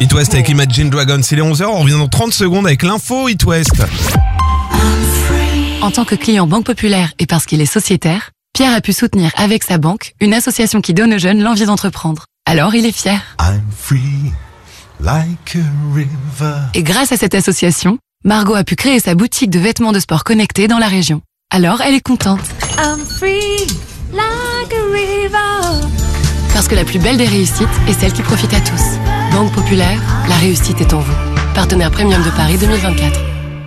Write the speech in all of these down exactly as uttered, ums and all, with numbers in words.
It West avec Imagine Dragons, il est onze heures, on revient dans trente secondes avec l'info It West. En tant que client Banque Populaire et parce qu'il est sociétaire, Pierre a pu soutenir avec sa banque une association qui donne aux jeunes l'envie d'entreprendre. Alors il est fier. I'm free, like a river. Et grâce à cette association, Margot a pu créer sa boutique de vêtements de sport connectés dans la région. Alors elle est contente. I'm free, like a river. Parce que la plus belle des réussites est celle qui profite à tous. Banque Populaire, la réussite est en vous. Partenaire premium de Paris deux mille vingt-quatre.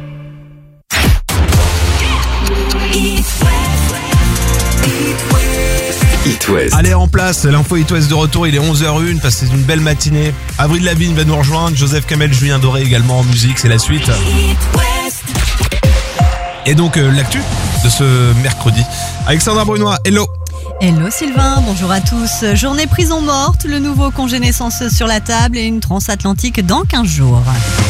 It West. Allez, en place, l'info It West de retour, il est onze heures zéro un, passez une belle matinée. Avril Lavigne va nous rejoindre, Joseph Kamel, Julien Doré également en musique, c'est la suite. Et donc euh, l'actu de ce mercredi. Alexandra Brunois, hello. Hello Sylvain, bonjour à tous. Journée prison morte, le nouveau congé naissance sur la table et une transatlantique dans quinze jours.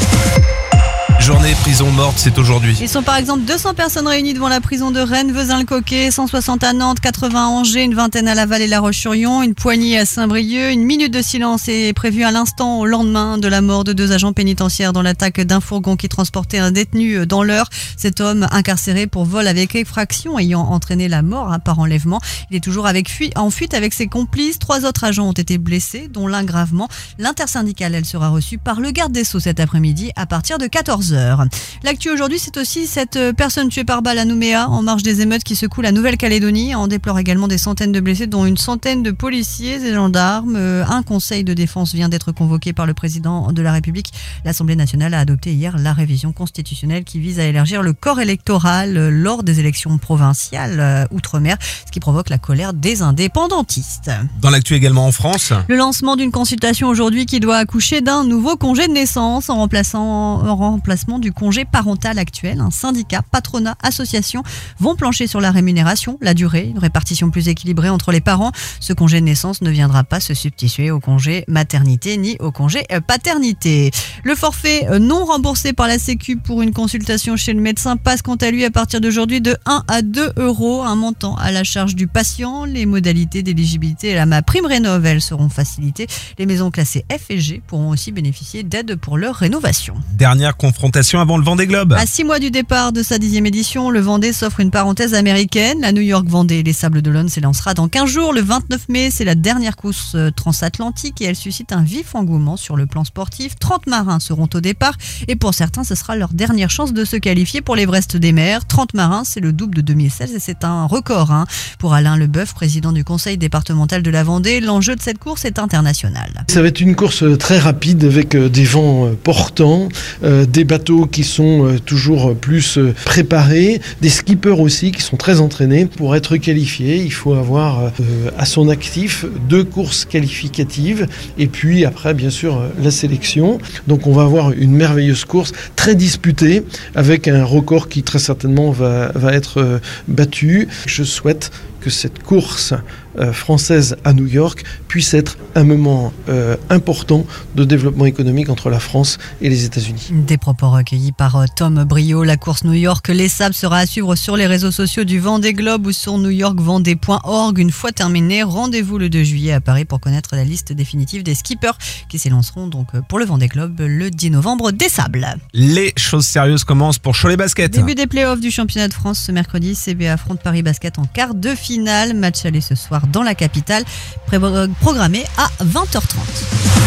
Journée prison morte, c'est aujourd'hui. Ils sont par exemple deux cents personnes réunies devant la prison de Rennes, Vezin-le-Coquet, cent soixante à Nantes, quatre-vingts à Angers, une vingtaine à Laval et La Roche-sur-Yon, une poignée à Saint-Brieuc. Une minute de silence est prévue à l'instant au lendemain de la mort de deux agents pénitentiaires dans l'attaque d'un fourgon qui transportait un détenu dans l'Eure. Cet homme incarcéré pour vol avec effraction ayant entraîné la mort hein, par enlèvement. Il est toujours avec fuite, en fuite avec ses complices. Trois autres agents ont été blessés, dont l'un gravement. L'intersyndicale, elle sera reçue par le garde des Sceaux cet après-midi à partir de quatorze heures. L'actu aujourd'hui, c'est aussi cette personne tuée par balle à Nouméa en marge des émeutes qui secouent la Nouvelle-Calédonie. On déplore également des centaines de blessés, dont une centaine de policiers et gendarmes. Un conseil de défense vient d'être convoqué par le président de la République. L'Assemblée nationale a adopté hier la révision constitutionnelle qui vise à élargir le corps électoral lors des élections provinciales outre-mer, ce qui provoque la colère des indépendantistes. Dans l'actu également en France. Le lancement d'une consultation aujourd'hui qui doit accoucher d'un nouveau congé de naissance en remplaçant, en remplacement du congé parental actuel. Un syndicat, patronat, association vont plancher sur la rémunération, la durée, une répartition plus équilibrée entre les parents. Ce congé de naissance ne viendra pas se substituer au congé maternité ni au congé paternité. Le forfait non remboursé par la Sécu pour une consultation chez le médecin passe quant à lui à partir d'aujourd'hui de un à deux euros, un montant à la charge du patient. Les modalités d'éligibilité à la prime rénov', elles seront facilitées. Les maisons classées F et G pourront aussi bénéficier d'aides pour leur rénovation. Dernière confrontation avant le Vendée Globe. À six mois du départ de sa dixième édition, le Vendée s'offre une parenthèse américaine. La New York Vendée, les Sables d'Olonne s'élancera dans quinze jours. Le vingt-neuf mai, c'est la dernière course transatlantique et elle suscite un vif engouement sur le plan sportif. trente marins seront au départ et pour certains, ce sera leur dernière chance de se qualifier pour l'Everest des mers. trente marins, c'est le double de deux mille seize et c'est un record. Hein. Pour Alain Leboeuf, président du conseil départemental de la Vendée, l'enjeu de cette course est international. Ça va être une course très rapide avec des vents portants, des bateaux qui sont toujours plus préparés, des skippers aussi qui sont très entraînés. Pour être qualifié, il faut avoir à son actif deux courses qualificatives et puis après bien sûr la sélection. Donc on va avoir une merveilleuse course très disputée avec un record qui très certainement va, va être battu. Je souhaite que cette course euh, française à New York puisse être un moment euh, important de développement économique entre la France et les États-Unis. Des propos recueillis par euh, Tom Brio. La course New York Les Sables sera à suivre sur les réseaux sociaux du Vendée Globe ou sur new york vendée point org. Une fois terminée, rendez-vous le deux juillet à Paris pour connaître la liste définitive des skippers qui s'élanceront donc pour le Vendée Globe le dix novembre des Sables. Les choses sérieuses commencent pour Cholet Basket. Début des playoffs du championnat de France ce mercredi. C B affronte Paris Basket en quart de finale. Match aller ce soir dans la capitale, programmé à vingt heures trente.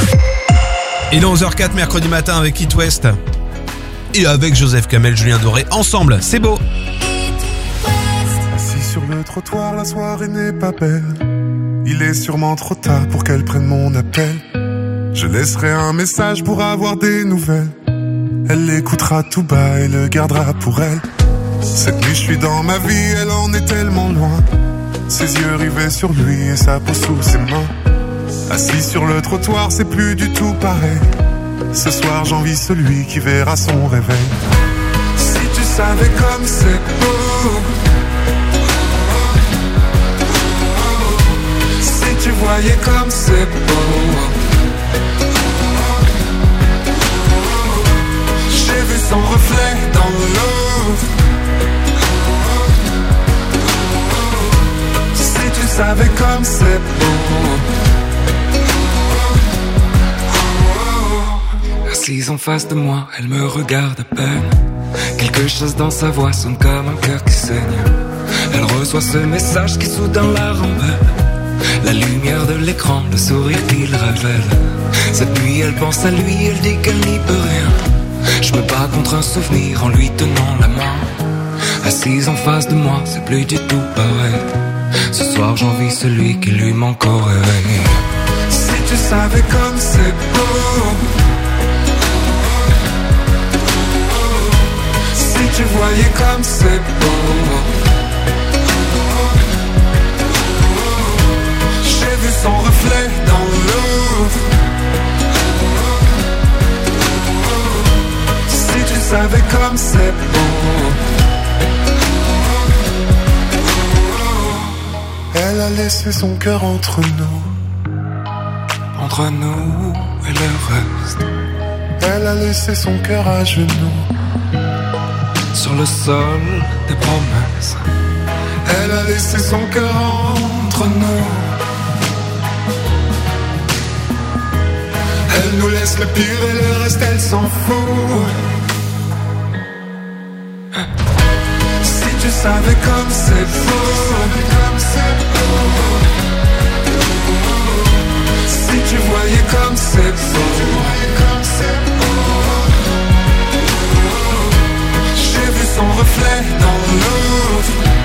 Il est onze heures quatre mercredi matin avec It West et avec Joseph Kamel, Julien Doré. Ensemble, c'est beau. Assis sur le trottoir, la soirée n'est pas belle. Il est sûrement trop tard pour qu'elle prenne mon appel. Je laisserai un message pour avoir des nouvelles. Elle l'écoutera tout bas et le gardera pour elle. Cette nuit je suis dans ma vie, elle en est tellement loin. Ses yeux rivés sur lui et sa peau sous ses mains. Assis sur le trottoir, c'est plus du tout pareil. Ce soir j'envie celui qui verra son réveil. Si tu savais comme c'est beau, si tu voyais comme c'est beau. J'ai vu son reflet dans l'eau. Si tu savais comme c'est beau. Assise en face de moi, elle me regarde à peine. Quelque chose dans sa voix sonne comme un cœur qui saigne. Elle reçoit ce message qui soudain la rembelle. La lumière de l'écran, le sourire qu'il révèle. Cette nuit elle pense à lui, elle dit qu'elle n'y peut rien. Je me bats contre un souvenir en lui tenant la main. Assise en face de moi, c'est plus du tout pareil. Ce soir j'envie celui qui lui manque au réveil. Si tu savais comme c'est beau, si tu voyais comme c'est beau, j'ai vu son reflet dans l'eau. Si tu savais comme c'est beau. Elle a laissé son cœur entre nous, entre nous et le reste. Elle a laissé son cœur à genoux, sur le sol des promesses. Elle a laissé son cœur entre nous. Elle nous laisse le pire et le reste elle s'en fout. Si tu savais comme c'est beau, si tu voyais comme c'est beau, j'ai vu son reflet dans l'eau.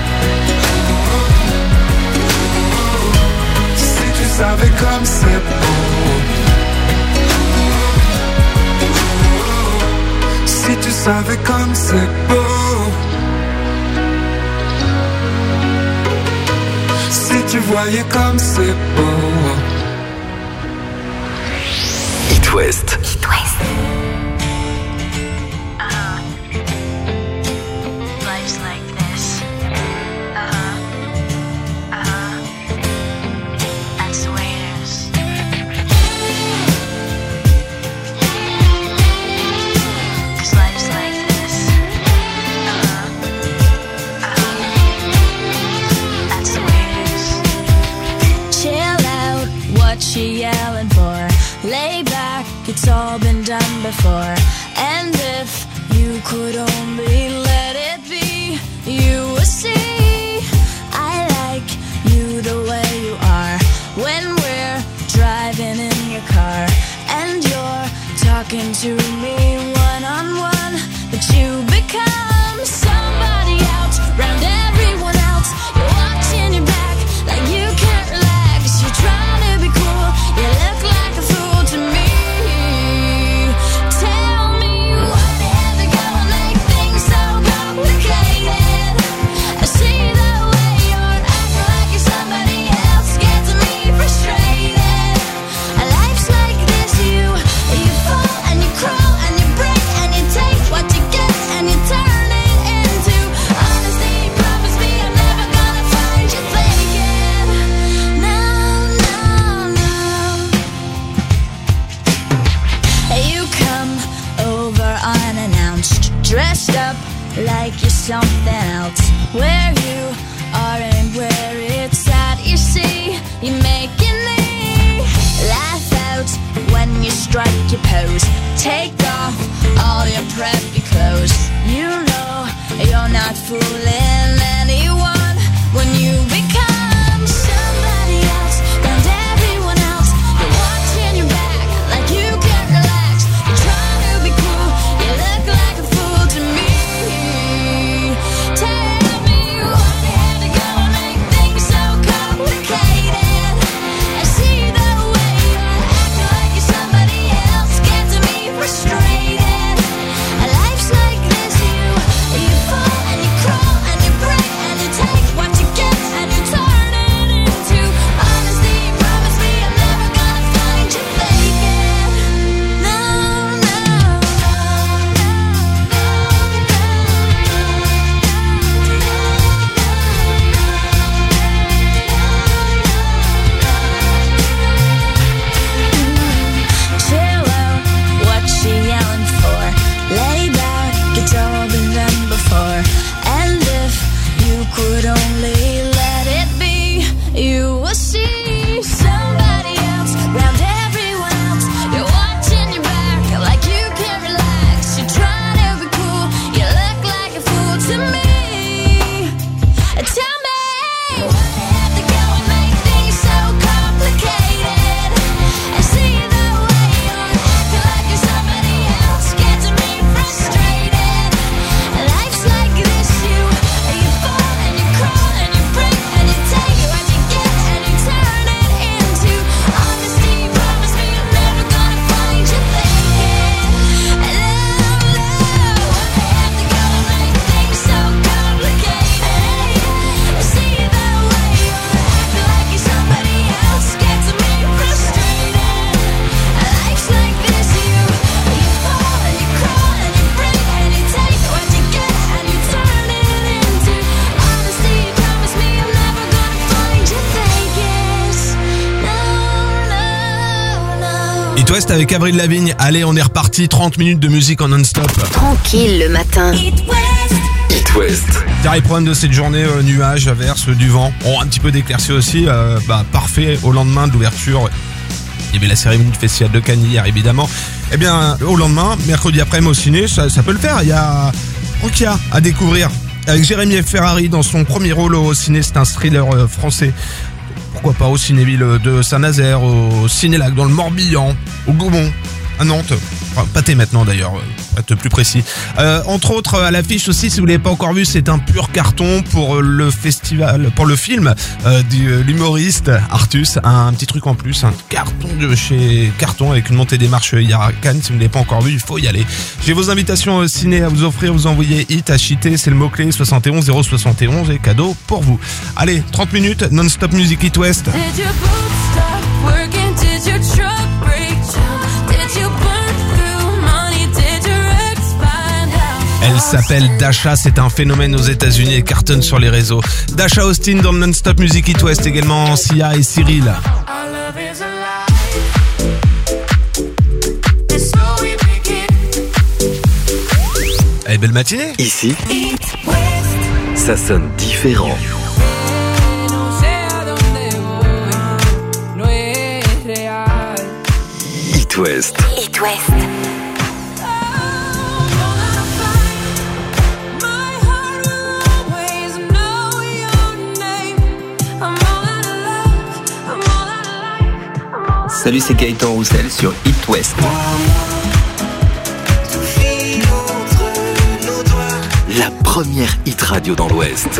Si tu savais comme c'est beau, si tu savais comme c'est beau, si tu voyais comme c'est beau. It West. It West. Uh-huh. Life's like this. Uh-huh. Uh-huh. That's the way it is. Cause life's like this. Uh-huh. Uh-huh. That's the way it is. Chill out, what you yelling for? Lay back, it's all been done before. And if you could only let it be, you would see I like you the way you are. When we're driving in your car and you're talking to me one-on-one, but you become somebody else round everyone else. You're watching your back like you can't relax. You're trying to be cool, you look like a fool to me. Tell me what the hell is gonna make things so complicated. I see the way you're acting like you're somebody else, gets me frustrated. Life's like this, you you fall and you crawl and you break and you take what you get and you turn it into honesty. Promise me I'm never gonna find you faking. No, no, no. You come over unannounced, dressed up like you're something else. Where you are and where it's at, you see, you're making me laugh out when you strike your pose. Take off all your preppy clothes. You know you're not fooling anyone when you become somebody else and everyone else. You're watching your back like you can't relax. You're trying to be cool, you look like a fool to me. Tell me what the hell is gonna make things so It West avec Avril Lavigne. Allez, on est reparti. trente minutes de musique en non-stop. Tranquille le matin. It West. Dernier problème de cette journée, euh, nuages, averses, du vent. Oh, un petit peu d'éclaircie aussi. Euh, bah, parfait. Au lendemain de l'ouverture, il y avait la cérémonie du Festival de Cannes hier, évidemment. Eh bien, au lendemain, mercredi après-midi au ciné, ça, ça peut le faire. Il y a Rokia à découvrir avec Jérémy Ferrari dans son premier rôle au ciné. C'est un thriller euh, français. Pourquoi pas au Cinéville de Saint-Nazaire, au Cinélac dans le Morbihan, au Gaumont, à Nantes. Enfin, Pâté maintenant d'ailleurs, pour être plus précis. Euh, entre autres, à l'affiche aussi, si vous l'avez pas encore vu, c'est un pur carton pour le festival, pour le film euh, de l'humoriste Artus. Un petit truc en plus, un carton de chez Carton avec une montée des marches hier à Cannes. Si vous ne l'avez pas encore vu, il faut y aller. J'ai vos invitations au ciné à vous offrir. Vous envoyez hit à Chité, c'est le mot-clé soixante et onze zéro soixante et onze et cadeau pour vous. Allez, trente minutes, non-stop music It West. Elle s'appelle Dasha, c'est un phénomène aux États-Unis et cartonne sur les réseaux. Dasha Austin dans le non-stop music It West, également Sia et Cyril. Allez, belle matinée. Ici, ça sonne différent. It West. It West. Salut, c'est Gaëtan Roussel sur It West. La première hit radio dans l'Ouest.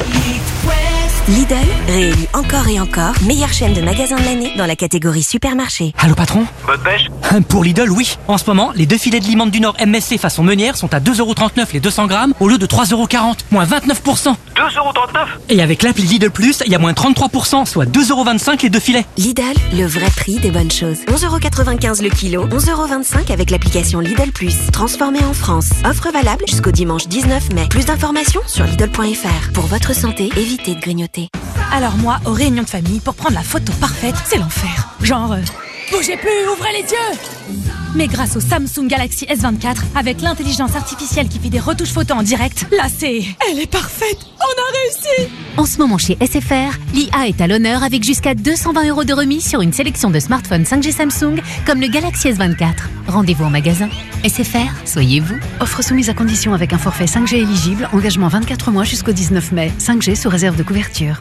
Lidl, réélu encore et encore, meilleure chaîne de magasins de l'année dans la catégorie supermarché. Allô patron ? Bonne pêche ? Pour Lidl, oui. En ce moment, les deux filets de limande du Nord M S C façon meunière sont à deux euros trente-neuf les deux cents grammes au lieu de trois euros quarante, moins vingt-neuf pour cent. deux euros trente-neuf ? Et avec l'appli Lidl Plus, il y a moins trente-trois pour cent, soit deux euros vingt-cinq les deux filets. Lidl, le vrai prix des bonnes choses. onze euros quatre-vingt-quinze le kilo, onze euros vingt-cinq avec l'application Lidl Plus. Transformé en France. Offre valable jusqu'au dimanche dix-neuf mai. Plus d'informations sur Lidl point F R. Pour votre santé, évitez de grignoter. Alors moi, aux réunions de famille, pour prendre la photo parfaite, c'est l'enfer. Genre, euh, bougez plus, ouvrez les yeux. Mais grâce au Samsung Galaxy S vingt-quatre, avec l'intelligence artificielle qui fait des retouches photos en direct, là c'est... Elle est parfaite. On a réussi. En ce moment chez S F R, l'I A est à l'honneur avec jusqu'à deux cent vingt euros de remise sur une sélection de smartphones cinq G Samsung comme le Galaxy S vingt-quatre. Rendez-vous en magasin. S F R, soyez vous. Offre soumise à condition avec un forfait cinq G éligible, engagement vingt-quatre mois jusqu'au dix-neuf mai. cinq G sous réserve de couverture.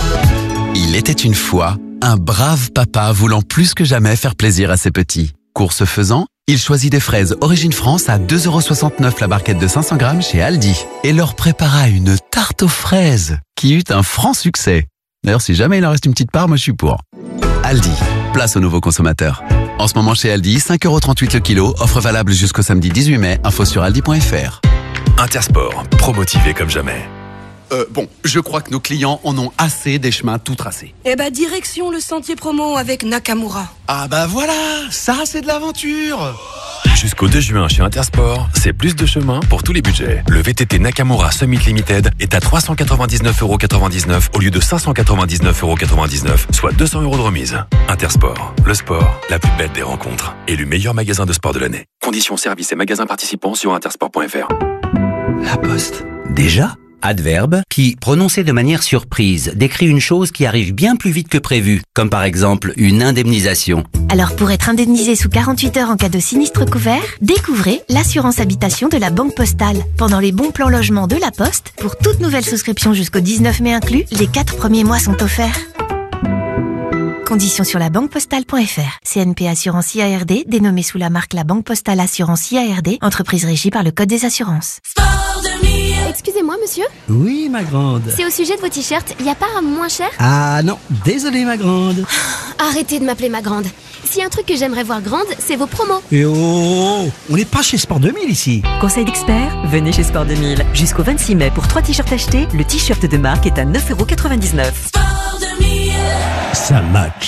Il était une fois un brave papa voulant plus que jamais faire plaisir à ses petits. Course faisant, il choisit des fraises Origine France à deux euros soixante-neuf la barquette de cinq cents grammes chez Aldi et leur prépara une tarte aux fraises qui eut un franc succès. D'ailleurs, si jamais il en reste une petite part, moi je suis pour. Aldi, place aux nouveaux consommateurs. En ce moment chez Aldi, cinq euros trente-huit le kilo, offre valable jusqu'au samedi dix-huit mai, info sur aldi point F R. Intersport, pro-motivé comme jamais. Euh, bon, je crois que nos clients en ont assez des chemins tout tracés. Eh bah, direction le sentier promo avec Nakamura. Ah bah voilà, ça c'est de l'aventure. Jusqu'au deux juin chez Intersport, c'est plus de chemin pour tous les budgets. Le V T T Nakamura Summit Limited est à trois cent quatre-vingt-dix-neuf euros quatre-vingt-dix-neuf au lieu de cinq cent quatre-vingt-dix-neuf euros quatre-vingt-dix-neuf, soit deux cents euros de remise. Intersport, le sport, la plus belle des rencontres. Élu meilleur magasin de sport de l'année. Conditions, services et magasins participants sur intersport point F R. La Poste. Déjà ? Adverbe qui, prononcé de manière surprise, décrit une chose qui arrive bien plus vite que prévu, comme par exemple une indemnisation. Alors pour être indemnisé sous quarante-huit heures en cas de sinistre couvert, découvrez l'assurance habitation de la Banque Postale. Pendant les bons plans logement de la Poste, pour toute nouvelle souscription jusqu'au dix-neuf mai inclus, les quatre premiers mois sont offerts. Conditions sur la banque postale point F R. C N P Assurance I A R D, dénommée sous la marque La Banque Postale Assurance I A R D, entreprise régie par le Code des assurances. Excusez-moi, monsieur. Oui, ma grande. C'est au sujet de vos t-shirts. Y a pas un moins cher? Ah non, désolé, ma grande. Arrêtez de m'appeler ma grande. S'il y a un truc que j'aimerais voir grande, c'est vos promos. Et oh, on n'est pas chez Sport deux mille ici. Conseil d'expert, venez chez Sport deux mille. Jusqu'au vingt-six mai, pour trois t-shirts achetés, le t-shirt de marque est à neuf euros quatre-vingt-dix-neuf. Sport deux mille. Ça match.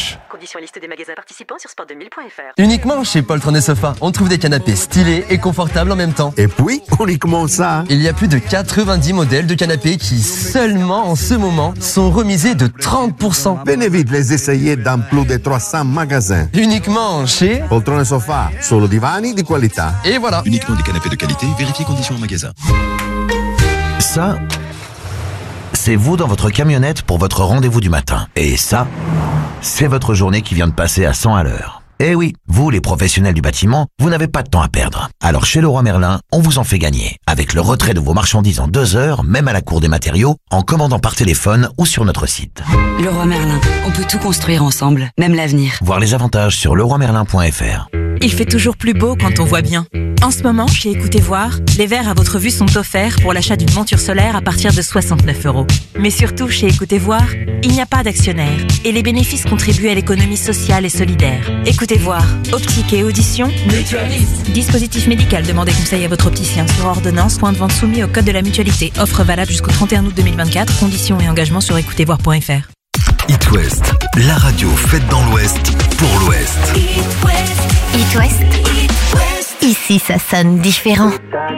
Conditions et liste des magasins participants sur sport deux mille point f r. Uniquement chez Poltron et Sofa, on trouve des canapés stylés et confortables en même temps. Et puis, uniquement ça. Il y a plus de quatre-vingt-dix modèles de canapés qui, seulement en ce moment, sont remisés de trente pour cent. Venez vite les essayer dans plus de trois cents magasins. Uniquement chez Poltron et Sofa, solo divani di qualità. Et voilà. Uniquement des canapés de qualité, vérifiez conditions en magasin. Ça, c'est vous dans votre camionnette pour votre rendez-vous du matin. Et ça, c'est votre journée qui vient de passer à cent à l'heure. Eh oui, vous les professionnels du bâtiment, vous n'avez pas de temps à perdre. Alors chez Leroy Merlin, on vous en fait gagner. Avec le retrait de vos marchandises en deux heures, même à la cour des matériaux, en commandant par téléphone ou sur notre site. Leroy Merlin, on peut tout construire ensemble, même l'avenir. Voir les avantages sur leroy merlin point f r. Il fait toujours plus beau quand on voit bien. En ce moment, chez Écoutez Voir, les verres à votre vue sont offerts pour l'achat d'une monture solaire à partir de soixante-neuf euros. Mais surtout, chez Écoutez Voir, il n'y a pas d'actionnaire et les bénéfices contribuent à l'économie sociale et solidaire. Écoutez Voir, optique et audition, mutualiste. Dispositif médical, demandez conseil à votre opticien sur ordonnance, point de vente soumis au code de la mutualité. Offre valable jusqu'au trente et un août deux mille vingt-quatre, conditions et engagements sur écoutez voir point f r. It West, la radio faite dans l'Ouest pour l'Ouest. It West. It West. It West. Ici, ça sonne différent.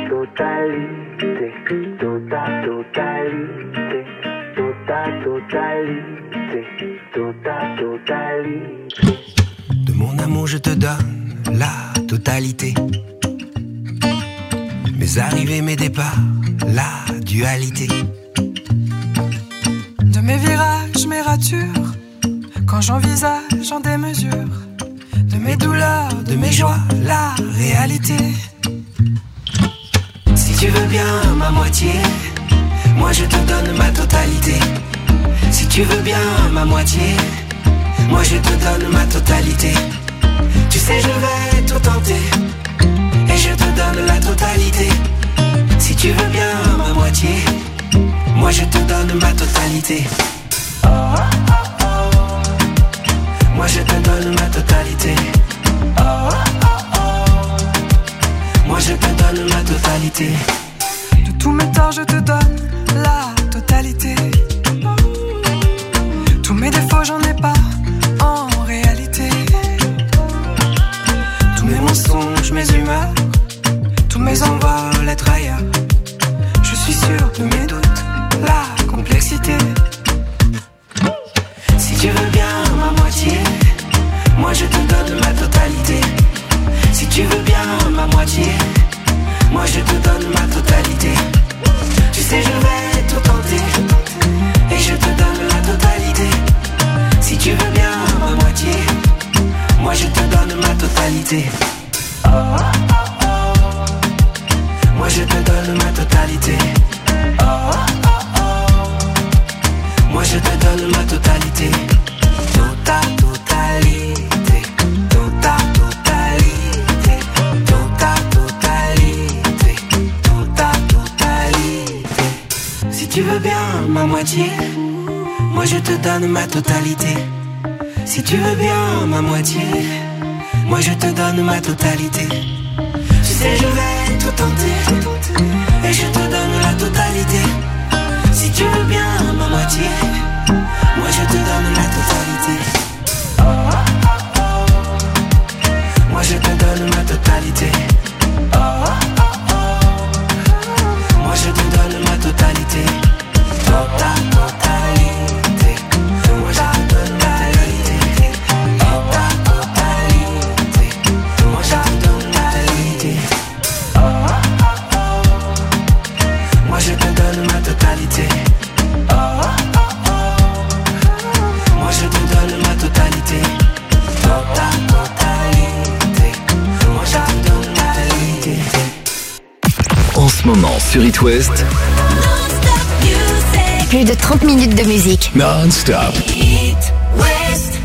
De mon amour, je te donne la totalité. Mes arrivées, mes départs, la dualité. De mes virages, mes ratures, quand j'envisage en démesure, de mes douleurs, de mes joies, la réalité. Si tu veux bien ma moitié, moi je te donne ma totalité. Si tu veux bien ma moitié, moi je te donne ma totalité. Tu sais je vais tout tenter, et je te donne la totalité. Si tu veux bien ma moitié, moi je te donne ma totalité. Oh, oh, oh, oh. Moi je te donne ma totalité. Oh, oh, oh, oh. Moi je te donne ma totalité. De tous mes torts je te donne la totalité. Tous mes défauts j'en ai pas en réalité. Tous mes mensonges, mes humeurs, tous mes envols, être ailleurs. Je suis sûr de mes doutes, la complexité. Si tu veux bien ma moitié, moi je te donne ma totalité. Si tu veux bien ma moitié, moi je te donne ma totalité. Tu sais je vais tout tenter, et je te donne la totalité. Si tu veux bien ma moitié, moi je te donne ma totalité. Oh, oh, oh, oh. Moi je te donne ma totalité. Oh, oh, oh, oh. Moi je te donne ma totalité. Tota totalité. Tota totalité. Tota totalité. Tota totalité. Si tu veux bien ma moitié, moi je te donne ma totalité. Si tu veux bien ma moitié, moi je te donne ma totalité. Tu sais je vais tout tenter, et je te donne la totalité. Si tu veux bien ma moitié, moi je te donne la totalité. Oh, oh, oh, oh. Moi je te donne ma totalité. Oh, oh, oh, oh. Moi je te donne ma totalité. Tota totalité. Moi je te donne ma totalité. Tota totalité. Moi je te donne ma totalité. Oh, oh, oh, oh. Moi je te donne ma totalité. Oh, oh, oh, oh. Moi je te donne ma totalité. Tota totalité. Moi je te donne ma totalité. En ce moment sur It West, Plus de trente minutes de musique. non-stop. It West.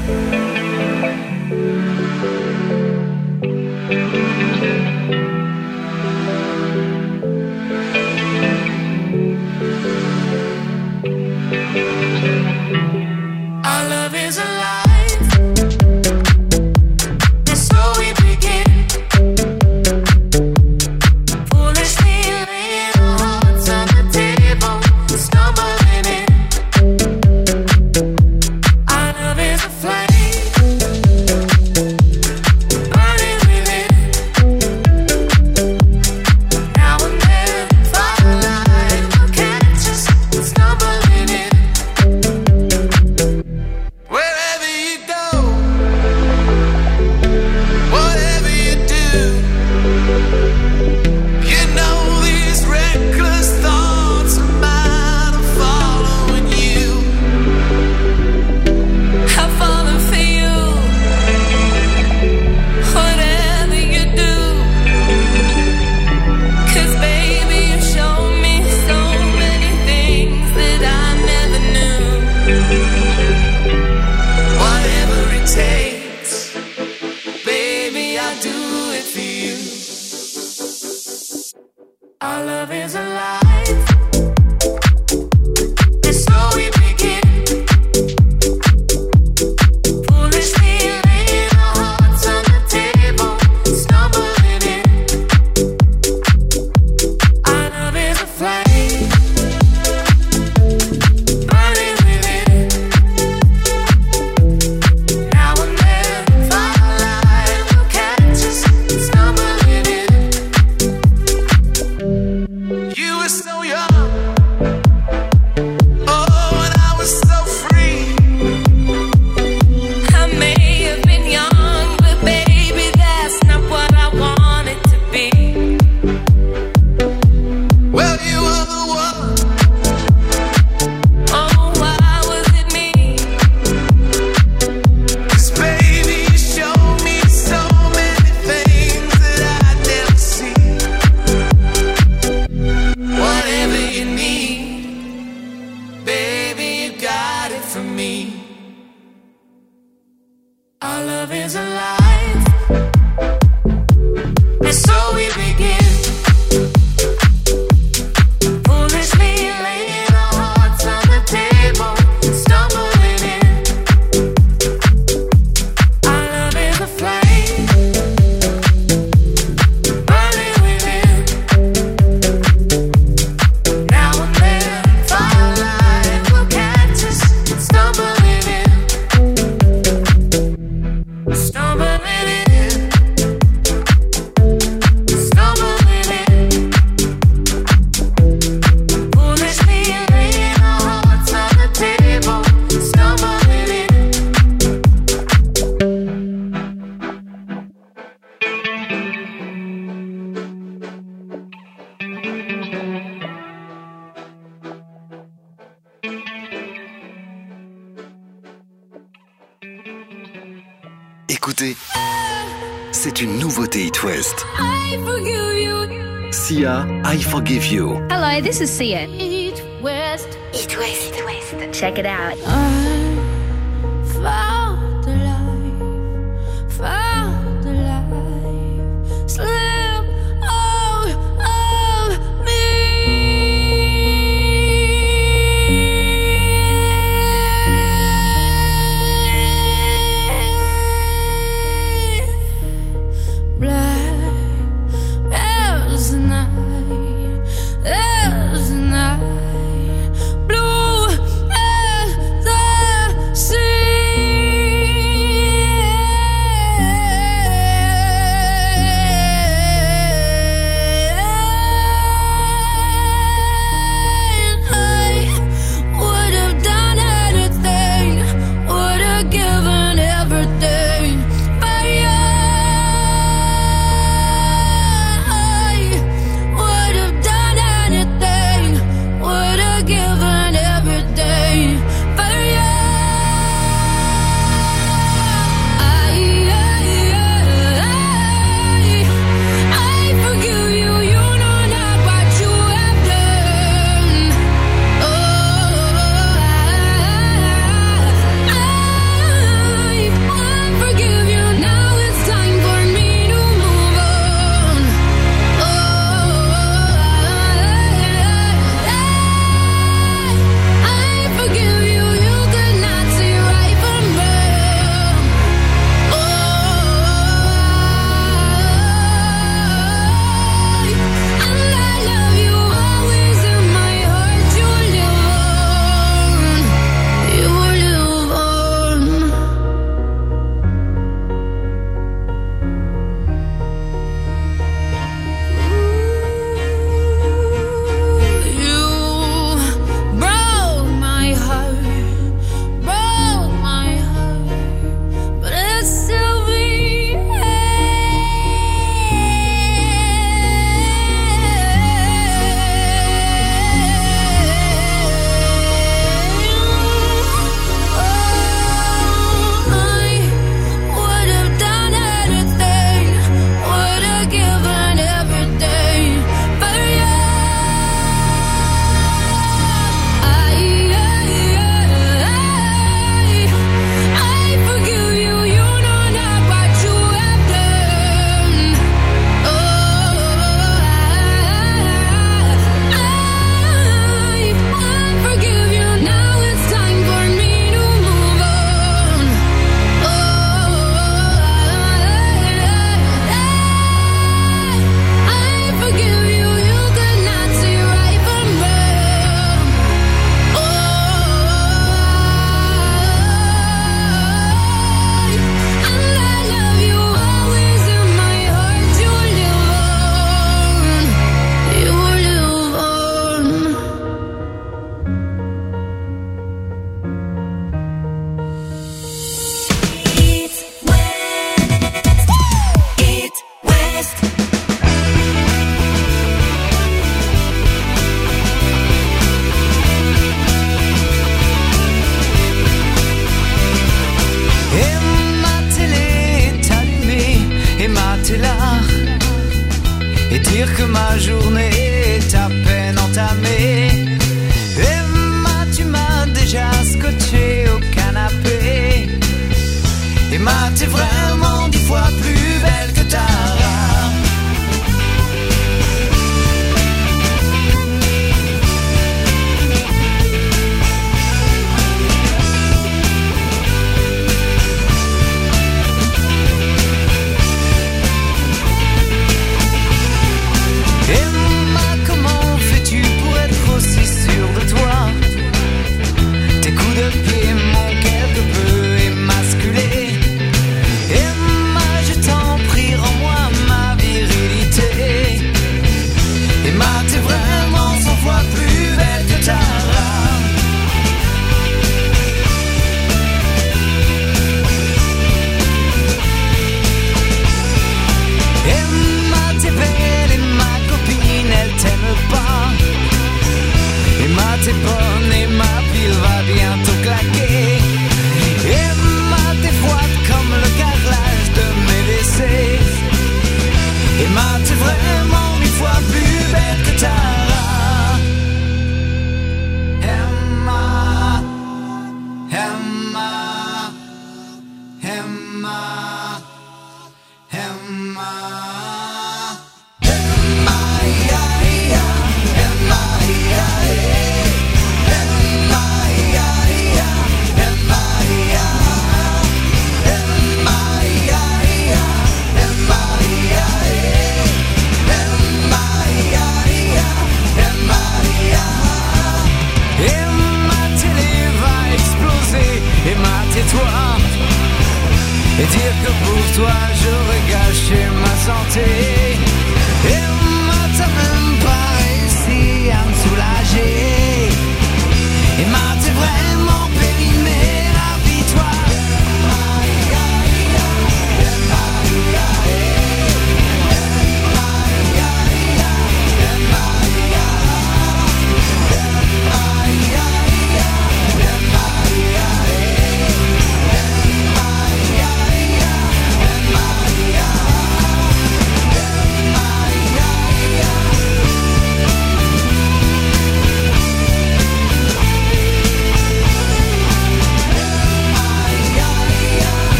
Our love is alive. That's so we begin. Foolishly laying our hearts on the table, stumbling in. Our love is alive. And so we begin. Foolishly laying our hearts on the table, stumbling in. Our love is a flame, burning within. Now and then, firelight will catch us, stumbling in. Stumbling in. Stumbling in. Foolishly laying our hearts on the table, stumbling in. Écoutez, c'est une nouveauté It West. I forgive you. Sia, I Forgive You. Hello, this is Sia. East, West, East West. Check it out. found the life, found the life, slip out of me. Black as the night, as the night, blue as the dire que ma journée est à peine entamée. Emma, tu m'as déjà scotché au canapé. Et Emma, t'es vraiment dix fois plus belle que Tara. Emma, comment fais-tu pour être aussi sûr de toi? Tes coups de pied m'ont quelque peu émasculé. Emma, je t'en prie, rends-moi ma virilité. Emma, t'es vraiment cent fois plus belle que Tara. Emma, t'es belle et ma copine, elle t'aime pas. Emma, t'es bonne et ma pile va bientôt claquer. Emma, t'es froide comme le carrelage de mes W C. Emma, t'es vraiment mille fois plus belle que Tara. Emma, Emma, Emma, Emma. Emma, tais-toi et dire que pour toi j'aurais gâché ma santé. Emma, t'as même pas réussi à me soulager. Emma, t'es vraiment périmée, rapide-toi.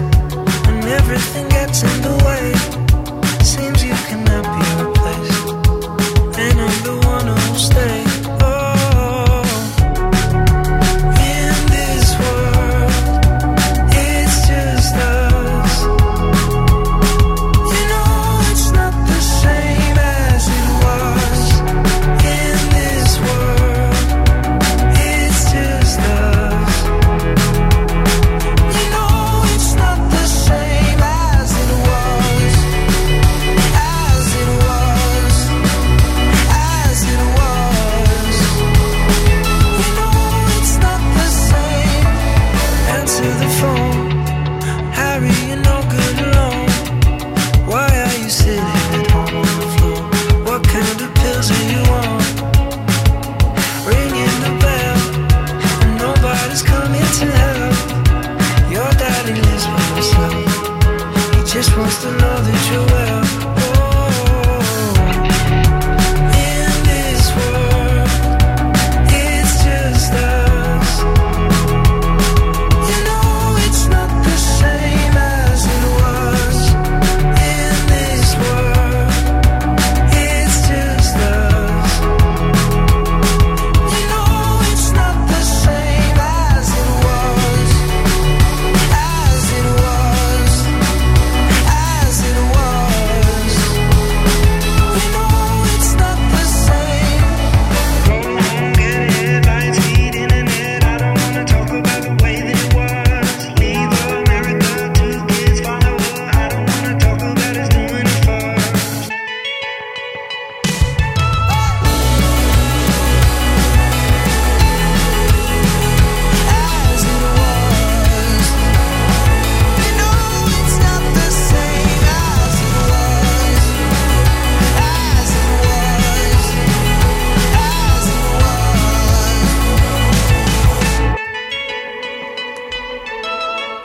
Everything gets in the way. Seems you cannot be replaced.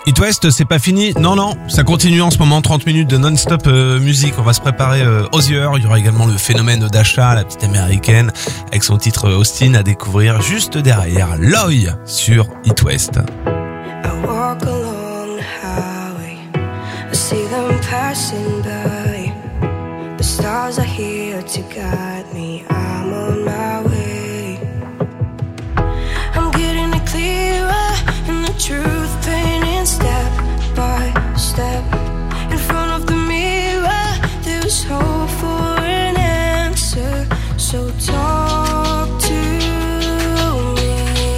It West, c'est pas fini. Non, non, ça continue en ce moment. trente minutes de non-stop euh, musique. On va se préparer euh, aux heures. Il y aura également le phénomène d'achat, la petite américaine, avec son titre euh, Austin à découvrir juste derrière. Loy sur It West. I walk along the highway, I see them passing by. The stars are here to guide me, I'm on my way. I'm getting it clearer, and the truth painting step by step. In front of the mirror, there's hope for an answer, so talk to me.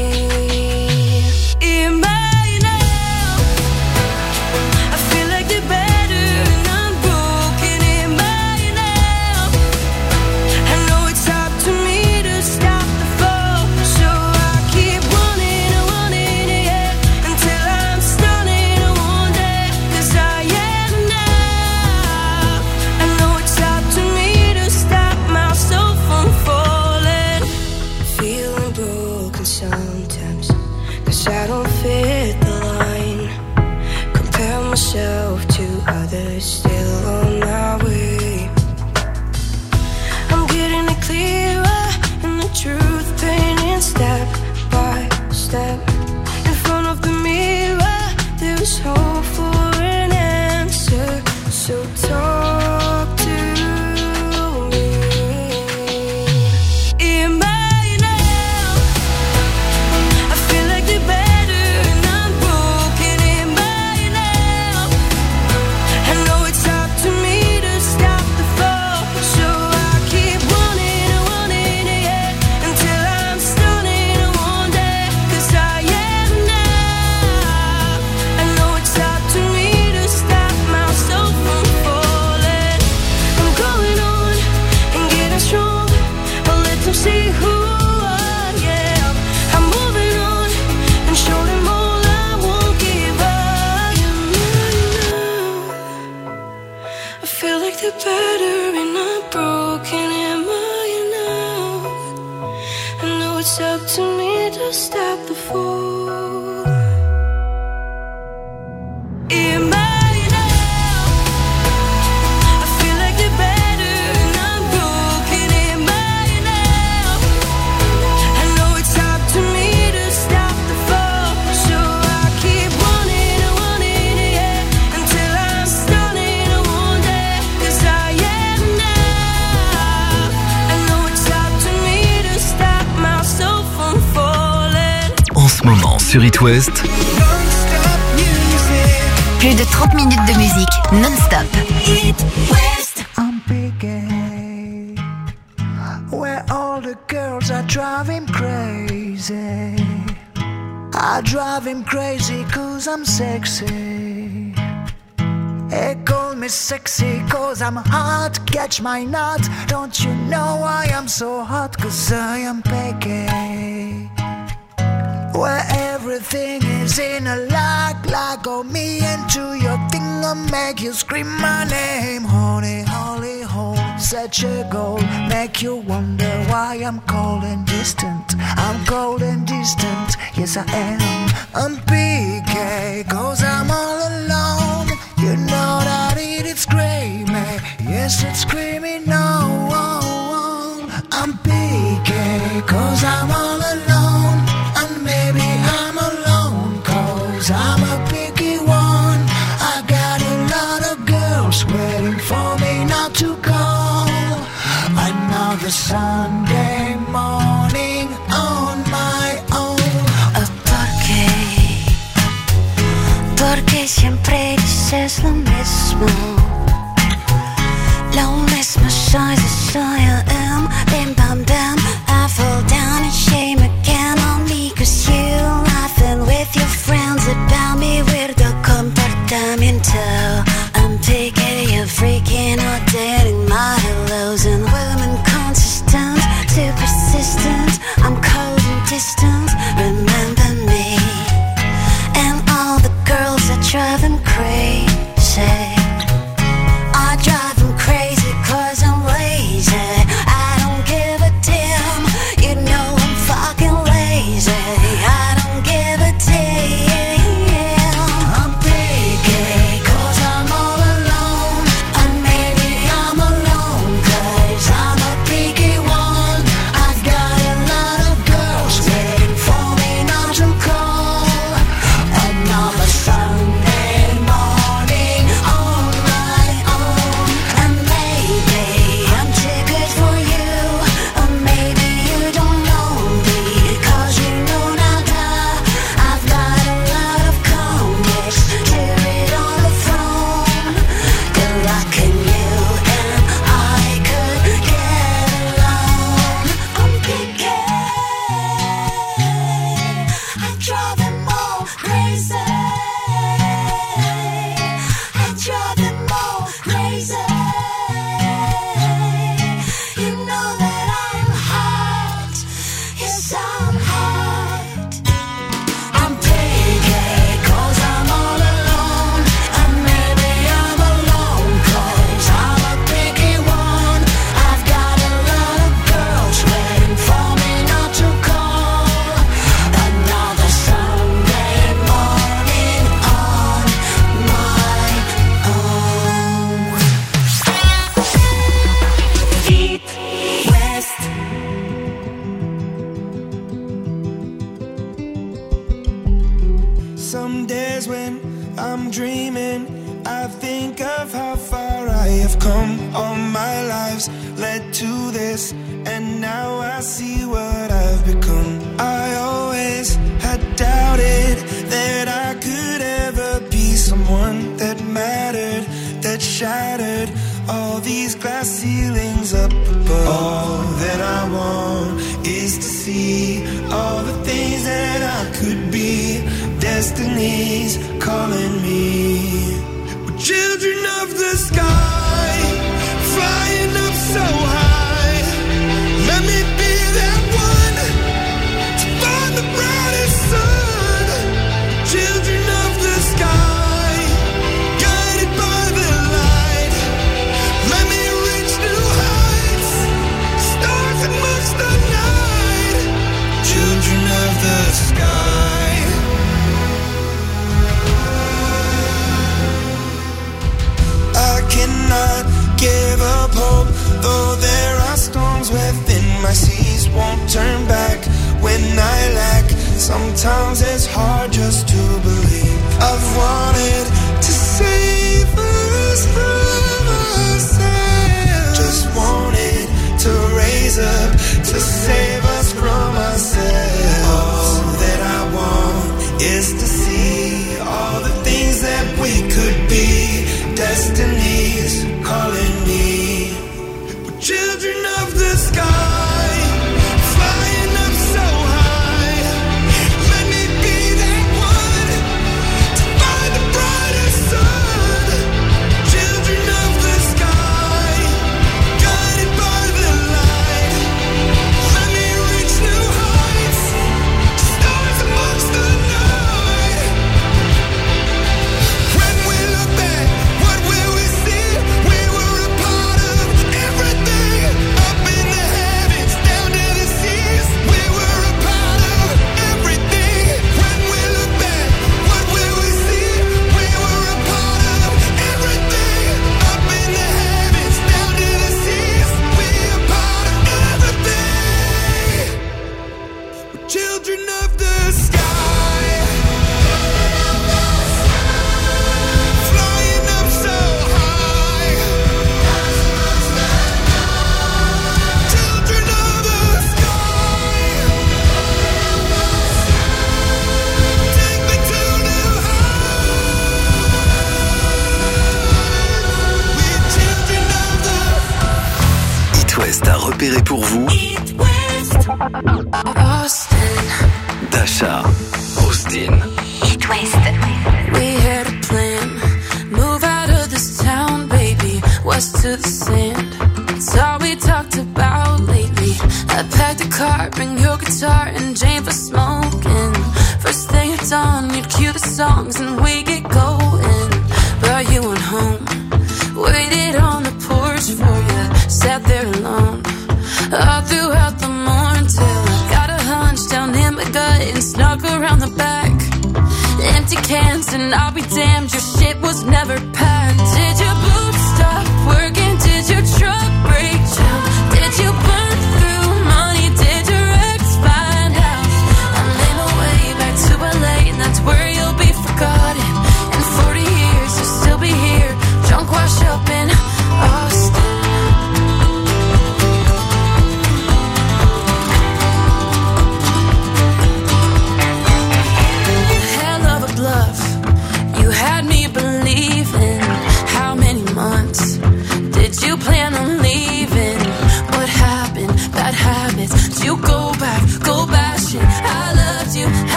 In my now, I feel like the better and I'm broken. In my now, I know it's up to me to stop the flow, so I keep running and running, yeah, until I'm stunning one day, 'cause I am now. I know it's up to me to stop myself from falling. Feeling broken sometimes, 'cause I don't fit the line. Compare myself to others, still on my way. I'm getting it clearer, and the truth painting step by step. In front of the mirror, there's hope for an answer, so talk to me. In my now, I feel like the better and I'm broken. In my now, I know it's up to me to stop the flow, so I keep running and running, yeah, until I'm stunning one day, 'cause I am now. I know it's up to me to stop myself from falling. I'm going on and getting strong, I'll let them see who I am. I'm moving on and show them all I won't give up. I feel like the better and I'm broken. Am I enough? I know it's up to me to stop the fall. Am I now? I feel like the better and I'm broken. Am I now? I know it's up to me to stop the fall, so I keep running and running, yeah, until I'm stunning one day, 'cause I am now. I know it's up to me to stop myself from falling. En ce moment sur It West, Plus de trente minutes de musique non-stop. It West. I'm picking where all the girls are driving crazy. I drive him crazy 'cause I'm sexy. They call me sexy 'cause I'm hot. Catch my nut. Don't you know I am so hot? 'Cause I am picky where everything is in a lock, lock on me into your thing, I'll make you scream my name. Honey, holy hole, such a goal, make you wonder why I'm cold and distant. I'm cold and distant, yes I am. I'm P K, 'cause I'm all alone. You know that it is screaming, yes it's screaming no. I'm P K, 'cause I'm all alone. And maybe I'm alone, 'cause I'm a picky one. I got a lot of girls waiting for me not to call. Another Sunday morning on my own. ¿Por qué? Porque siempre dices lo mismo. Lo mismo soy, soy I am. Bim bam bam, I fall down in shame again on me, 'cause you laughing with your friends about me. Weirdo comportamiento. I'm picky, you're freaking out, dating my hellos and women consistent, too persistent. I'm cold and distant, remember me. And all the girls that drive them crazy. I drive them crazy 'cause I'm lazy. I don't give a damn, you know I'm fucking lazy. I don't give a damn. I'm come. All my lives led to this, and now I see what I've become. I always had doubted that I could ever be someone that mattered, that shattered all these glass ceilings up above. All that I want is to see all the things that I could be. Destiny's calling me. We're children of the sky, flying up so high. Let me be that one to find the brightest sun. Children of the sky, guided by the light. Let me reach new heights, stars amongst the night. Children of the sky. I cannot give up hope, though there are storms within my seas. Won't turn back when I lack. Sometimes it's hard just to believe. I've wanted to save us from ourselves. Just wanted to raise up to save us from ourselves. All that I want is to see all the things that we could be. Destiny's calling me. We're children of the sky, flying up so high. Let me be that one to find the brightest sun. Children of the sky, guided by the light. Let me reach new heights, stars amongst the night. When we look back, what will we see? We were a part of everything, up in the heavens, down to the seas. We were a part of everything. When we look back, what will we see? We were a part of everything, up in the heavens, down to the seas. We are part of everything. We're children of the sky, flying up so high. Children of the sky, take me to new heights. We're children of the It West a repéré pour vous Austin. Dasha, Austin. It West. We had a plan, move out of this town, baby, west to the sand. It's all we talked about lately. I packed a car, bring your guitar and Jane for smoking. First thing at dawn, you'd cue the songs and we get going. But you went home, waited on the porch for you, sat there alone all throughout the morning till I got a hunch down in my gut and snuck around the back. Empty cans and I'll be damned, your shit was never packed. Did your boots stop working? Did your truck break down? Did you burn through money? Did your ex find out? I made my way back to L A and that's where you'll be forgotten. In forty years you'll still be here, drunk wash up in Austin. Hell of a bluff, you had me believing. How many months did you plan on leaving?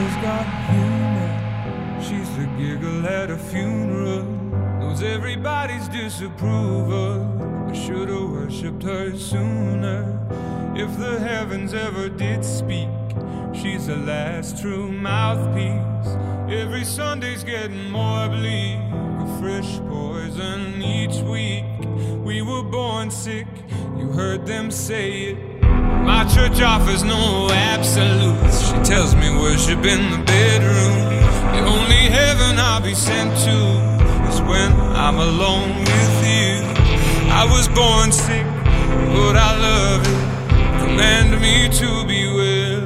always got humor. She's the giggle at a funeral. Knows everybody's disapproval. I should've worshipped her sooner. If the heavens ever did speak, she's the last true mouthpiece. Every Sunday's getting more bleak, a fresh poison each week. We were born sick, you heard them say it. My church offers no absolutes. She tells me worship in the bedroom. The only heaven I'll be sent to is when I'm alone with you. I was born sick, but I love it. Command me to be well.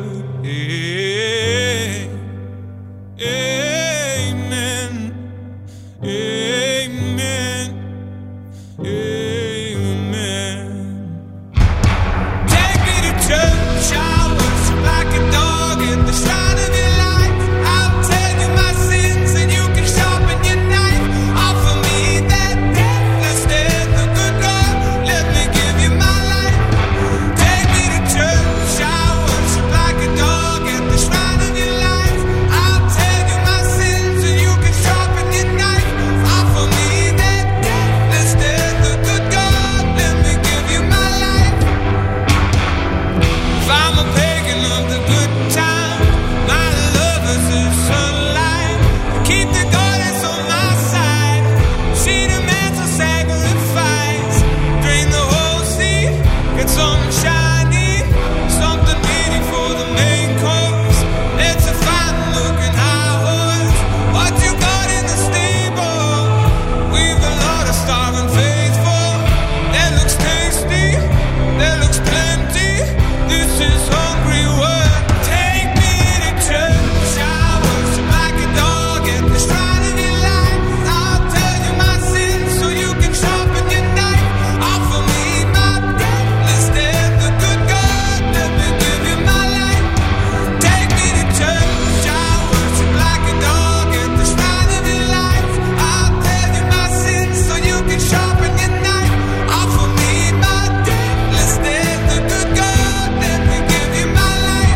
Amen. Amen. Amen. Take me to church. I worship like a dog in the shrine of your life. I'll tell you my sins and you can sharpen your knife. Offer me that deathless death, the good God. Let me give you my life. Take me to church. I worship like a dog at the shrine of your life. I'll tell you my sins and you can sharpen your knife. Offer me that deathless death, the good God. Let me give you my life. If I'm a pagan of the good time, my love is the sunlight. Keep the goddess on my side. She demands a sacrifice. Drain the whole sea, get something shiny, something meaty for the main course. It's a fine looking high horse. What you got in the stable? We've a lot of starving faithful. That looks tasty, that looks plenty. This is hungry work. Take me to church. I worship like a dog at the shrine of your life. I'll tell you my sins so you can sharpen your knife. Offer me my deathless death, the good God. Let me give you my life. Take me to church. I worship like a dog at the shrine of your life. I'll tell you my sins so you can sharpen your knife. Offer me my deathless death, the good God. Let me give you my life.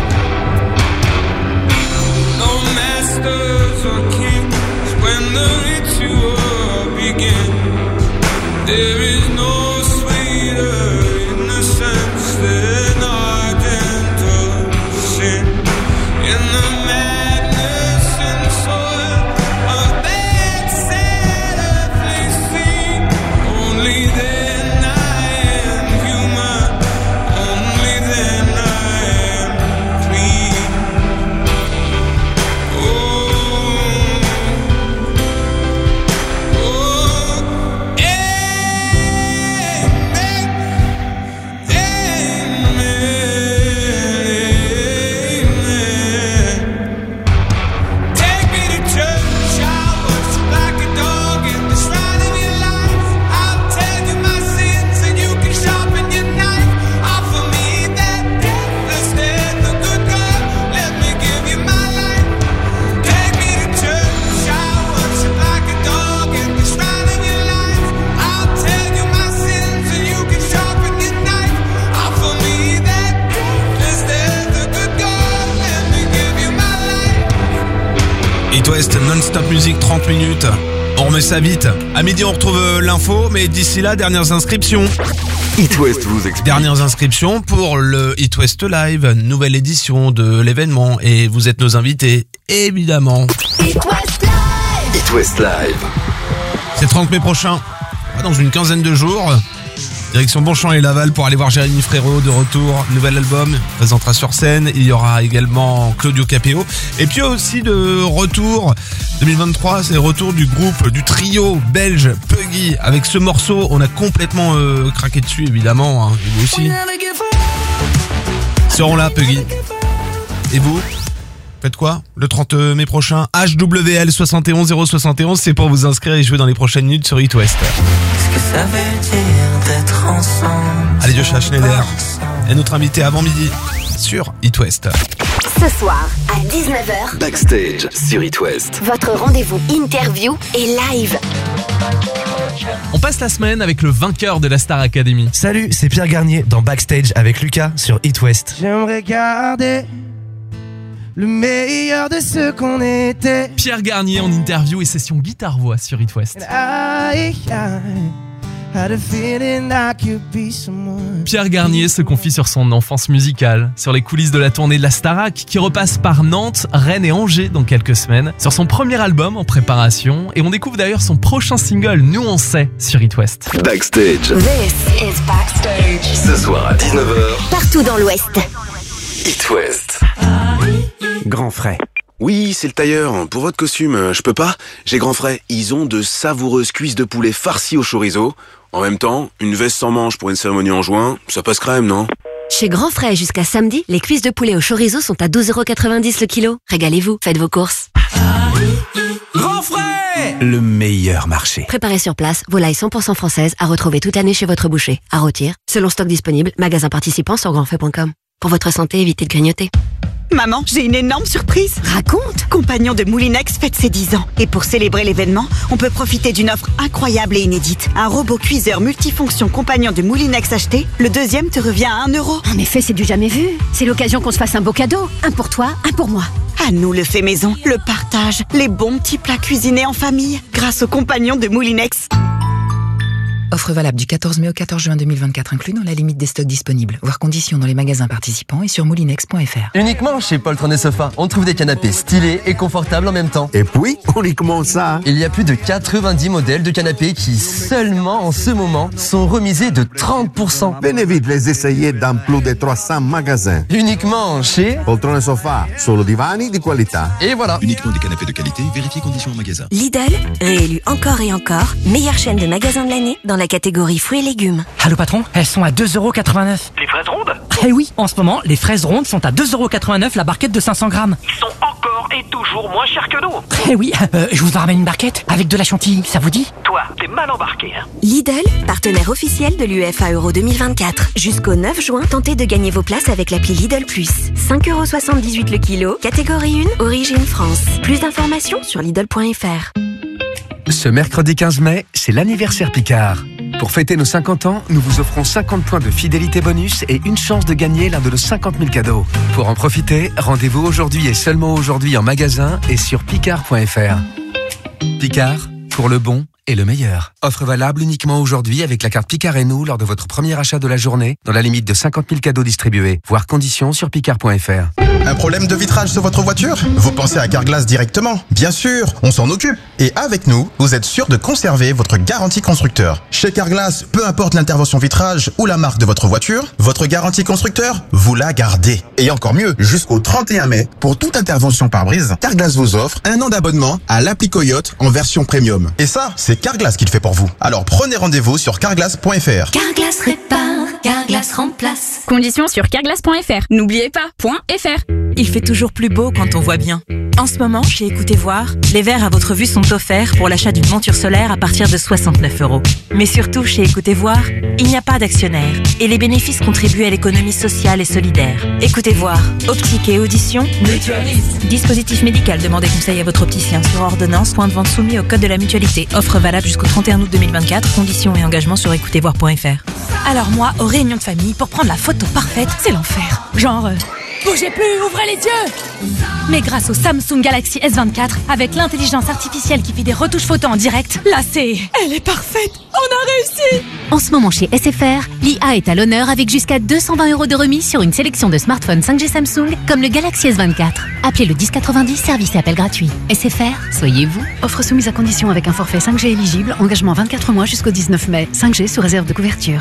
No masters or kings when the ritual begins. There is no sweeter innocence than ardent sin. In the madness and soil of that sad earthly scene, only then I am human. Only then I am clean. Oh, oh, amen, amen. Take me to church. I worship like a dog in the shrine of your life. I'll tell you my sins and you can sharpen your knife. Offer me that deathless death, the good God. Let me give you my life. Take me to church. I worship like a dog in the shrine of your life. I'll tell you my sins and you can sharpen your knife. Offer me that deathless death, the good God. Let me give you my life. It West non-stop musique trente minutes. On remet ça vite. À midi on retrouve euh, l'info, mais d'ici là, dernières inscriptions. It West vous explique. Dernières inscriptions pour le It West Live, nouvelle édition de l'événement, et vous êtes nos invités, évidemment. It West Live. C'est trente mai prochain, dans une quinzaine de jours. Direction Bonchamp et Laval pour aller voir Jérémy Frérot de retour, nouvel album, présentera sur scène. Il y aura également Claudio Capéo. Et puis aussi de retour, deux mille vingt-trois, c'est le retour du groupe, du trio belge Puggy. Avec ce morceau, on a complètement euh, craqué dessus évidemment, hein. Et vous aussi. Seront là Puggy. Et vous ? Faites quoi le trente mai prochain? H W L soixante et onze zéro soixante et onze, c'est pour vous inscrire et jouer dans les prochaines minutes sur It West. Qu'est-ce que ça veut dire d'être ensemble? Allez, Joshua Schneider est notre invité avant midi sur It West. Ce soir, à dix-neuf heures, Backstage sur It West. votre rendez-vous interview et live. On passe la semaine avec le vainqueur de la Star Academy. Salut, c'est Pierre Garnier dans Backstage avec Lucas sur It West. J'aimerais garder le meilleur de ce qu'on était. Pierre Garnier en interview et session guitare-voix sur It West. I, I had a feeling I could be someone. Pierre Garnier se confie sur son enfance musicale, sur les coulisses de la tournée de la Starac qui repasse par Nantes, Rennes et Angers dans quelques semaines, sur son premier album en préparation, et on découvre d'ailleurs son prochain single Nous on sait sur It West. Backstage. This is Backstage. Ce soir à dix-neuf heures. Partout dans l'Ouest. It West. Grand frais. Oui, c'est le tailleur. Pour votre costume, je peux pas. J'ai Grand Frais. Ils ont de savoureuses cuisses de poulet farcies au chorizo. En même temps, une veste sans manches pour une cérémonie en juin, ça passe crème, non? Chez Grand Frais, jusqu'à samedi, les cuisses de poulet au chorizo sont à douze euros quatre-vingt-dix le kilo. Régalez-vous, faites vos courses. Grand frais, le meilleur marché. Préparez sur place, volailles cent pour cent françaises à retrouver toute l'année chez votre boucher. À rôtir, selon stock disponible, magasin participant sur grandfrais point com. Pour votre santé, évitez de grignoter. Maman, j'ai une énorme surprise. Raconte. Compagnon de Moulinex fête ses dix ans. Et pour célébrer l'événement, on peut profiter d'une offre incroyable et inédite. Un robot cuiseur multifonction Compagnon de Moulinex acheté, le deuxième te revient à un euro. En effet, c'est du jamais vu. C'est l'occasion qu'on se fasse un beau cadeau. Un pour toi, un pour moi. À nous le fait maison, le partage, les bons petits plats cuisinés en famille, grâce au Compagnon de Moulinex. Offre valable du quatorze mai au quatorze juin deux mille vingt-quatre, inclus dans la limite des stocks disponibles. Voir conditions dans les magasins participants et sur moulinex point f r. Uniquement chez Poltron et Sofa, on trouve des canapés stylés et confortables en même temps. Et puis, uniquement ça. Il y a plus de quatre-vingt-dix modèles de canapés qui, seulement en ce moment, sont remisés de trente pour cent. Venez vite les essayer dans plus de trois cents magasins. Uniquement chez Poltron et Sofa, solo divani di qualità. Et voilà. Uniquement des canapés de qualité, vérifiez conditions en magasin. Lidl, réélu encore et encore, meilleure chaîne de magasins de l'année dans la catégorie fruits et légumes. Allô patron, elles sont à deux euros quatre-vingt-neuf. Les fraises rondes? Eh oui, en ce moment, les fraises rondes sont à deux euros quatre-vingt-neuf la barquette de cinq cents grammes. Ils sont encore et toujours moins chers que nous. Eh oui, euh, je vous en ramène une barquette avec de la chantilly, ça vous dit? Toi, t'es mal embarqué, hein. Lidl, partenaire officiel de l'U E F A Euro deux mille vingt-quatre. Jusqu'au neuf juin, tentez de gagner vos places avec l'appli Lidl Plus. cinq euros soixante-dix-huit le kilo, catégorie un, origine France. Plus d'informations sur lidl point f r. Ce mercredi quinze mai, c'est l'anniversaire Picard. Pour fêter nos cinquante ans, nous vous offrons cinquante points de fidélité bonus et une chance de gagner l'un de nos cinquante mille cadeaux. Pour en profiter, rendez-vous aujourd'hui et seulement aujourd'hui en magasin et sur picard point f r. Picard, pour le bon et le meilleur. Offre valable uniquement aujourd'hui avec la carte Picard et nous lors de votre premier achat de la journée, dans la limite de cinquante mille cadeaux distribués. Voir conditions sur picard point f r. Un problème de vitrage sur votre voiture? Vous pensez à Carglass directement? Bien sûr, on s'en occupe. Et avec nous, vous êtes sûr de conserver votre garantie constructeur. Chez Carglass, peu importe l'intervention vitrage ou la marque de votre voiture, votre garantie constructeur, vous la gardez. Et encore mieux, jusqu'au trente et un mai, pour toute intervention pare-brise, Carglass vous offre un an d'abonnement à l'appli Coyote en version premium. Et ça, c'est Carglass qui le fait pour vous. Alors prenez rendez-vous sur carglass point f r. Carglass répare, Carglass remplace. Conditions sur carglass point f r. N'oubliez pas, .fr. Il fait toujours plus beau quand on voit bien. En ce moment, chez Écoutez Voir, les verres à votre vue sont offerts pour l'achat d'une monture solaire à partir de soixante-neuf euros. Mais surtout, chez Écoutez Voir, il n'y a pas d'actionnaire et les bénéfices contribuent à l'économie sociale et solidaire. Écoutez Voir, optique et audition, Mutualise. Dispositif médical, demandez conseil à votre opticien sur ordonnance, point de vente soumis au code de la mutualité. Offre valable jusqu'au trente et un août deux mille vingt-quatre, conditions et engagements sur écoutez voir point f r. Alors moi, aux réunions de famille, pour prendre la photo parfaite, c'est l'enfer. Genre... Euh, bougez plus, ouvrez les yeux. Mais grâce au Samsung Galaxy S vingt-quatre, avec l'intelligence artificielle qui fait des retouches photos en direct, là c'est... Elle est parfaite. On a réussi. En ce moment chez S F R, l'I A est à l'honneur avec jusqu'à deux cent vingt euros de remise sur une sélection de smartphones cinq G Samsung, comme le Galaxy S vingt-quatre. Appelez le dix quatre-vingt-dix, service et appel gratuit. S F R, soyez vous. Offre soumise à condition avec un forfait cinq G éligible, engagement vingt-quatre mois jusqu'au dix-neuf mai. cinq G sous réserve de couverture.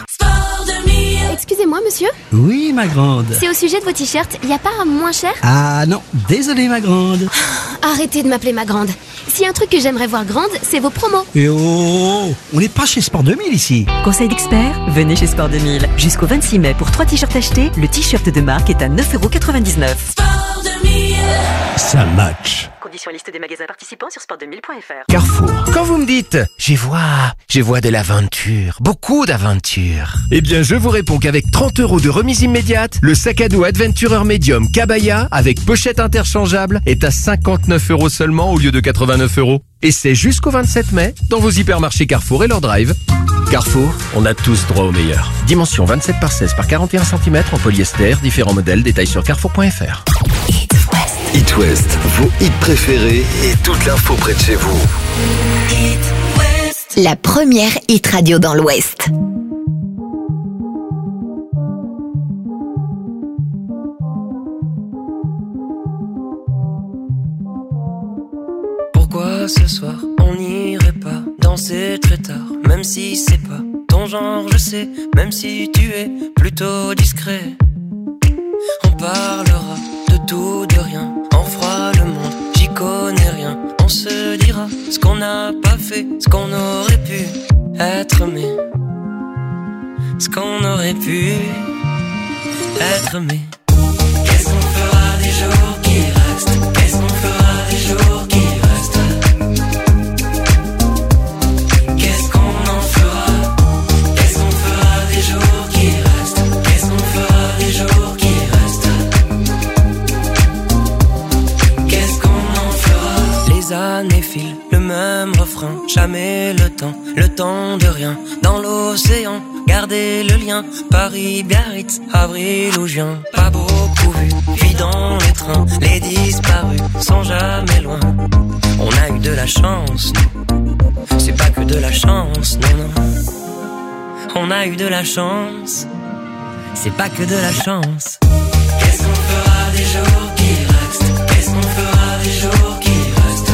Excusez-moi, monsieur. Oui, ma grande. C'est au sujet de vos t-shirts. Y a pas un moins cher? Ah non, désolé, ma grande. Arrêtez de m'appeler ma grande. S'il y a un truc que j'aimerais voir grande, c'est vos promos. Et oh, on n'est pas chez Sport deux mille ici. Conseil d'expert, venez chez Sport deux mille. Jusqu'au vingt-six mai, pour trois t-shirts achetés, le t-shirt de marque est à neuf euros quatre-vingt-dix-neuf. Sport deux mille. Ça match. Conditions liste des magasins participants sur sport deux mille point f r. Carrefour. Quand vous me dites « j'y vois, j'y vois de l'aventure, beaucoup d'aventure », eh bien je vous réponds qu'avec trente euros de remise immédiate, le sac à dos Adventurer Medium Kabaya avec pochette interchangeable est à cinquante-neuf euros seulement au lieu de quatre-vingt-neuf euros. Et c'est jusqu'au vingt-sept mai dans vos hypermarchés Carrefour et leur drive. Carrefour, on a tous droit au meilleur. Dimension vingt-sept par seize par quarante et un centimètres en polyester, différents modèles, détails sur carrefour point f r. It West. It West, vos hits préférés et toute l'info près de chez vous. La première hit radio dans l'Ouest. Pourquoi ce soir on n'irait pas danser très tard, même si c'est pas ton genre, je sais, même si tu es plutôt discret. On parlera de tout, de rien, on fera le monde, j'y connais rien. On se dira ce qu'on n'a pas fait, ce qu'on aurait pu être, mais ce qu'on aurait pu être, mais qu'est-ce qu'on fera des jours qui restent? Qu'est-ce qu'on fera des jours qui restent? Qu'est-ce qu'on en fera? Qu'est-ce qu'on fera des jours qui restent? Qu'est-ce qu'on fera des jours qui restent? Qu'est-ce qu'on en fera? Les années filent, le même refrain, jamais le temps, le temps de rien. Dans l'océan, gardez le lien, Paris, Biarritz, avril ou juin. Pas beaucoup vu, vie dans les trains, les disparus sont jamais loin. On a eu de la chance, nous. C'est pas que de la chance, non, non. On a eu de la chance, c'est pas que de la chance. Qu'est-ce qu'on fera des jours qui restent? Qu'est-ce qu'on fera des jours qui restent?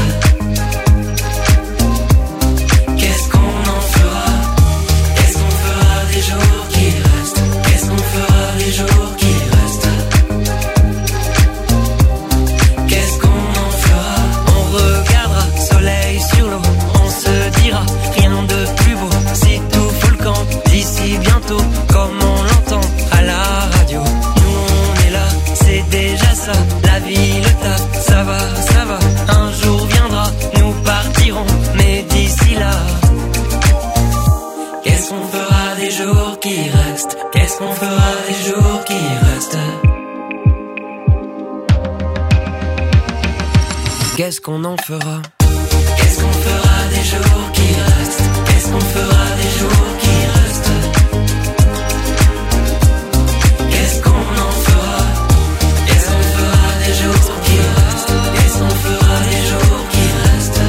Qu'est-ce qu'on en fera? Qu'est-ce qu'on fera des jours qui restent? Qu'est-ce qu'on fera des jours qui restent? Qu'est-ce qu'on en fera? On regardera soleil sur l'eau, on se dira rien de plus beau. Si tout fout le camp d'ici bientôt, comme on l'entend à la radio. Nous on est là, c'est déjà ça. La vie, le taf, ça va, ça va. Un jour viendra, nous partirons, mais d'ici là, qu'est-ce qu'on fera des jours qui restent? Qu'est-ce qu'on fera des jours qui restent? Qu'est-ce qu'on en fera? Qu'est-ce qu'on fera des jours qui restent? Qu'est-ce qu'on fera des jours qui restent? Qu'est-ce qu'on en fera? Qu'est-ce qu'on fera des jours qui restent? Qu'est-ce qu'on fera des jours qui restent?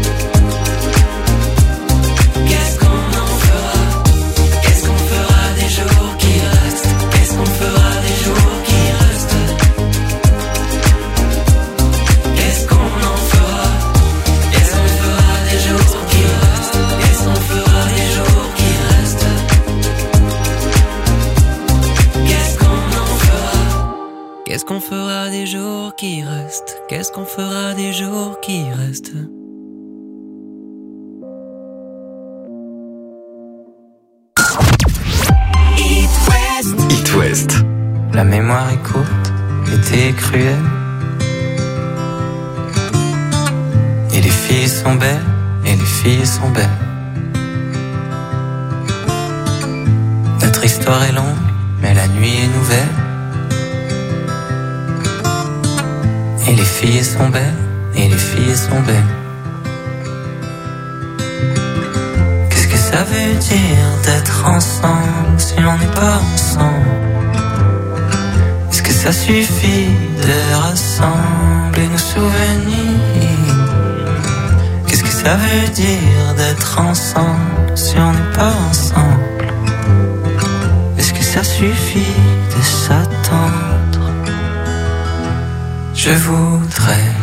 Qu'est-ce qu'on en fera? Qu'est-ce qu'on fera des jours qui restent? Qu'est-ce qu'on fera des jours qui restent? Qu'est-ce qu'on en fera? Qu'est-ce qu'on fera des jours qui restent? Qu'est-ce qu'on fera des jours qui restent? Qu'est-ce qu'on en fera? Qu'est-ce qu'on fera des jours qui restent? Qu'est-ce qu'on fera des jours qui restent? It West. La mémoire est courte, l'été est cruel. Et les filles sont belles, et les filles sont belles. Notre histoire est longue, mais la nuit est nouvelle. Et les filles sont belles, et les filles sont belles. Qu'est-ce que ça veut dire d'être ensemble si on n'est pas ensemble? Est-ce que ça suffit de rassembler nos souvenirs? Qu'est-ce que ça veut dire d'être ensemble si on n'est pas ensemble? Est-ce que ça suffit de s'attendre? Je voudrais